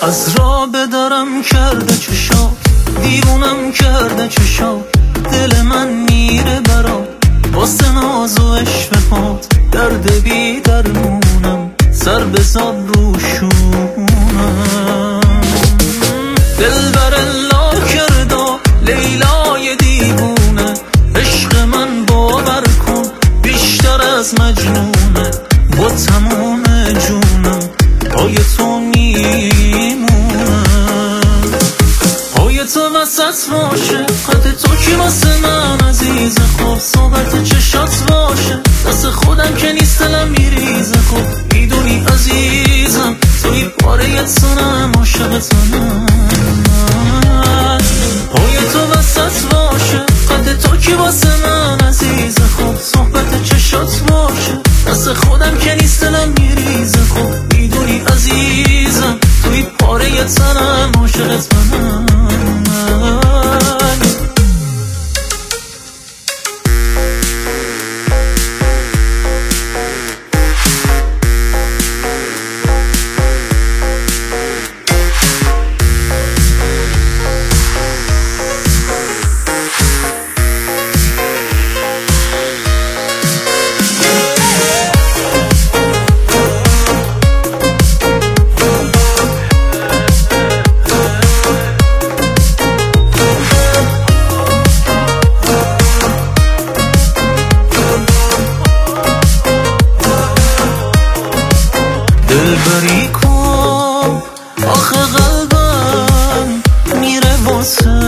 از راه بدارم کرده چشات، دیوونم کرده چشات، دل من میره برات واسه ناز و عشقات، درد بی درمونم سر بزاد روشونم. دل بر لا کرده لیلای دیوونه، عشق من باور کن بیشتر از مجنونه، با تمام جونم پای تو میمونم. پای تو وسط باشه قد تو کی واسه من عزیز، خوب صحبت چشات باشه دست خودم که نیست دلم میریزه، خوب میدونی عزیزم توی پاره تنم عاشق تنم. پای تو وسط باشه قد تو کی واسه من عزیز، خوب صحبت چشات باشه دست خودم که نیست دلم میریزه، خوب میدونی عزیزم توی پاره تنم عاشق تنم. دلبری کن آخه قلبم میره واسه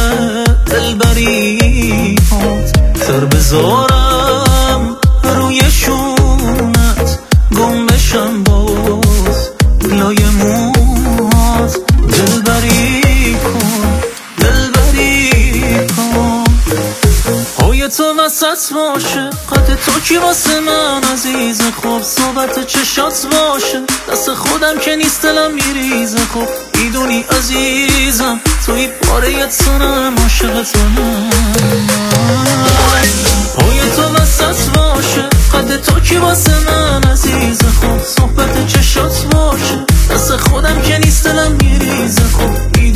دلبری هات، سر بذارم روی شونت گم بشم باز لای موهات. دلبری کن دلبری کن پای تو وسط باشه قد تو کی واسه من عزیز، خوب صحبت چشات باشه دست خودم که نیست دلم میریزه، خوب میدونی عزیزم توی پاره تنم عاشق تنم. پای تو وسط باشه قد تو کی واسه من عزیز، خوب صحبت چشات باشه دست خودم که نیست دلم میریزه، خوب